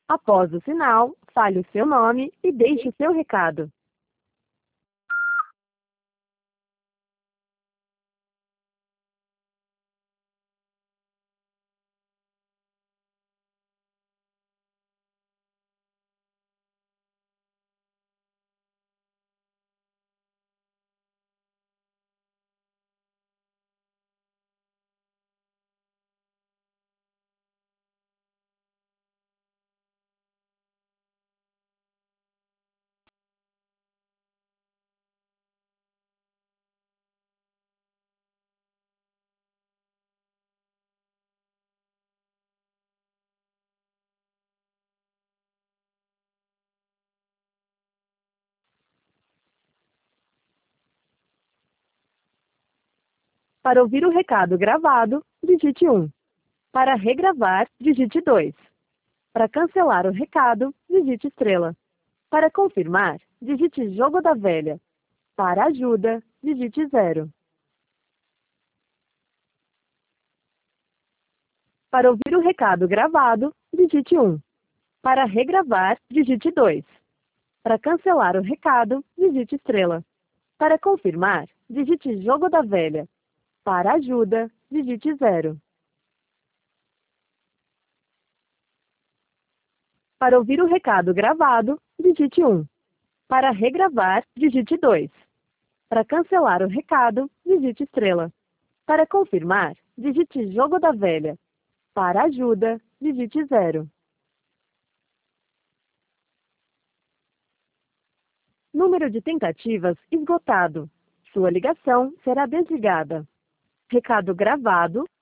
Após o sinal, fale o seu nome e deixe o seu recado. Para ouvir o recado gravado, digite 1. Para regravar, digite 2. Para cancelar o recado, digite estrela. Para confirmar, digite jogo da velha. Para ajuda, digite 0. Para ouvir o recado gravado, digite 1. Para regravar, digite 2. Para cancelar o recado, digite estrela. Para confirmar, digite jogo da velha. Para ajuda, digite 0. Para ouvir o recado gravado, digite 1. Para regravar, digite 2. Para cancelar o recado, digite estrela. Para confirmar, digite jogo da velha. Para ajuda, digite 0. Número de tentativas esgotado. Sua ligação será desligada. Recado gravado.